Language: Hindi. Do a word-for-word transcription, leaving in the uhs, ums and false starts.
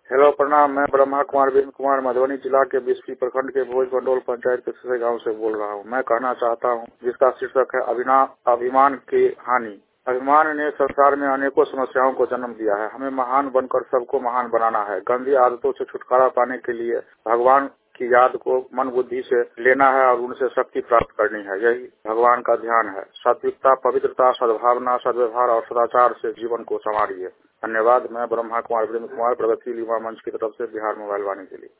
हेलो प्रणाम। मैं ब्रह्मा कुमार वीरेंद्र कुमार मधुबनी जिला के बिस्फी प्रखंड के भोज मंडोल पंचायत के सिसे गांव से बोल रहा हूं। मैं कहना चाहता हूं, जिसका शीर्षक है अभिना अभिमान की हानि। अभिमान ने संसार में अनेकों समस्याओं को जन्म दिया है। हमें महान बनकर सबको महान बनाना है। गंदी आदतों से छुटकारा पाने के लिए भगवान की याद को मन बुद्धि से लेना है और उनसे शक्ति प्राप्त करनी है। यही भगवान का ध्यान है। सात्विकता, पवित्रता, सद्भावना, सद्व्यवहार और सदाचार से जीवन को संवारिए। धन्यवाद। मैं ब्रह्मा कुमार वीरेंद्र कुमार, प्रगति युवा मंच की तरफ से बिहार मोबाइल वाणी के लिए।